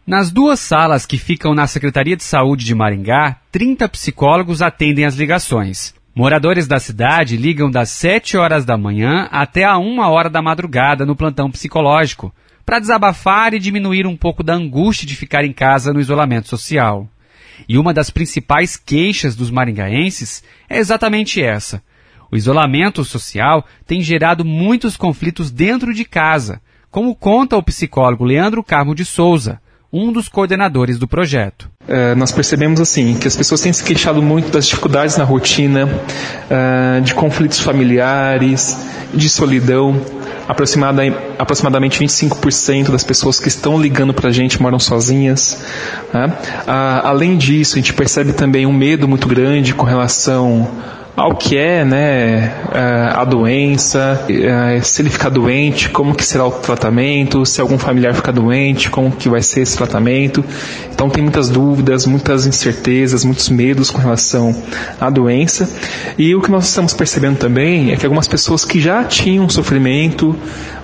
Nas 2 salas que ficam na Secretaria de Saúde de Maringá, 30 psicólogos atendem as ligações. Moradores da cidade ligam das 7 horas da manhã até a 1 hora da madrugada no plantão psicológico, para desabafar e diminuir um pouco da angústia de ficar em casa no isolamento social. E uma das principais queixas dos maringaenses é exatamente essa. O isolamento social tem gerado muitos conflitos dentro de casa, como conta o psicólogo Leandro Carmo de Souza, um dos coordenadores do projeto. Nós percebemos assim que as pessoas têm se queixado muito das dificuldades na rotina, de conflitos familiares, de solidão. Aproximadamente 25% das pessoas que estão ligando para a gente moram sozinhas. Além disso, a gente percebe também um medo muito grande com relação ao que é, a doença, se ele ficar doente, como que será o tratamento, se algum familiar ficar doente, como que vai ser esse tratamento. Então tem muitas dúvidas, muitas incertezas, muitos medos com relação à doença. E o que nós estamos percebendo também é que algumas pessoas que já tinham sofrimento,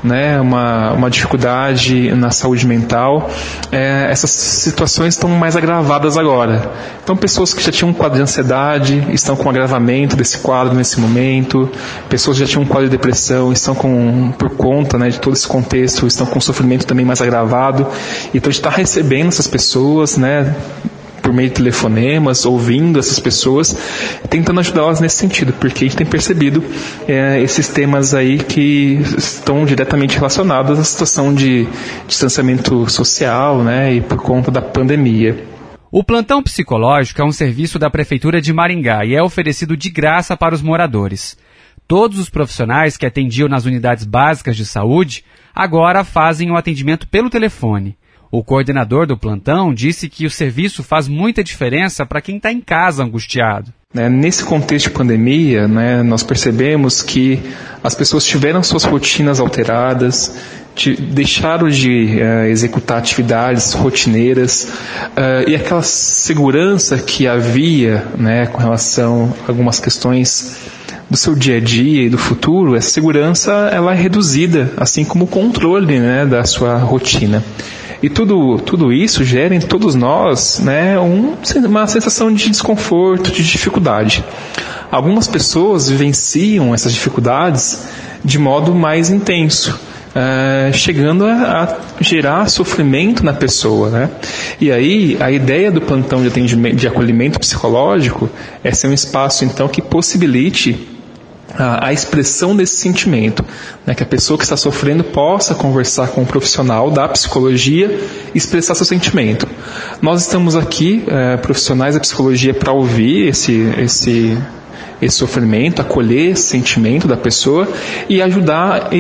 uma dificuldade na saúde mental, essas situações estão mais agravadas agora. Então pessoas que já tinham um quadro de ansiedade estão com agravamento desse quadro nesse momento, pessoas que já tinham um quadro de depressão estão por conta de todo esse contexto, estão com sofrimento também mais agravado. Então a gente está recebendo essas pessoas, por meio de telefonemas, ouvindo essas pessoas, tentando ajudá-las nesse sentido, porque a gente tem percebido esses temas aí que estão diretamente relacionados à situação de distanciamento social, e por conta da pandemia. O plantão psicológico é um serviço da Prefeitura de Maringá e é oferecido de graça para os moradores. Todos os profissionais que atendiam nas unidades básicas de saúde agora fazem o atendimento pelo telefone. O coordenador do plantão disse que o serviço faz muita diferença para quem está em casa angustiado. Nesse contexto de pandemia, nós percebemos que as pessoas tiveram suas rotinas alteradas, deixaram de executar atividades rotineiras, e aquela segurança que havia com relação a algumas questões do seu dia a dia e do futuro, essa segurança ela é reduzida, assim como o controle da sua rotina. E tudo isso gera em todos nós uma sensação de desconforto, de dificuldade. Algumas pessoas vivenciam essas dificuldades de modo mais intenso, chegando a gerar sofrimento na pessoa. E aí a ideia do plantão de atendimento, de acolhimento psicológico é ser um espaço então que possibilite a expressão desse sentimento, que a pessoa que está sofrendo possa conversar com um profissional da psicologia e expressar seu sentimento. Nós estamos aqui, profissionais da psicologia, para ouvir esse sofrimento, acolher esse sentimento da pessoa e ajudar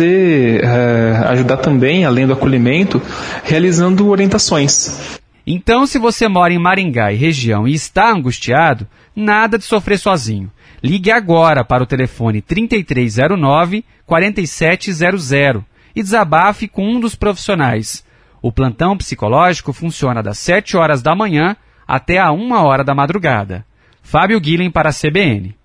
também, além do acolhimento, realizando orientações. Então, se você mora em Maringá e região e está angustiado, nada de sofrer sozinho. Ligue agora para o telefone 3309-4700 e desabafe com um dos profissionais. O plantão psicológico funciona das 7 horas da manhã até a 1 hora da madrugada. Fábio Guilhem para a CBN.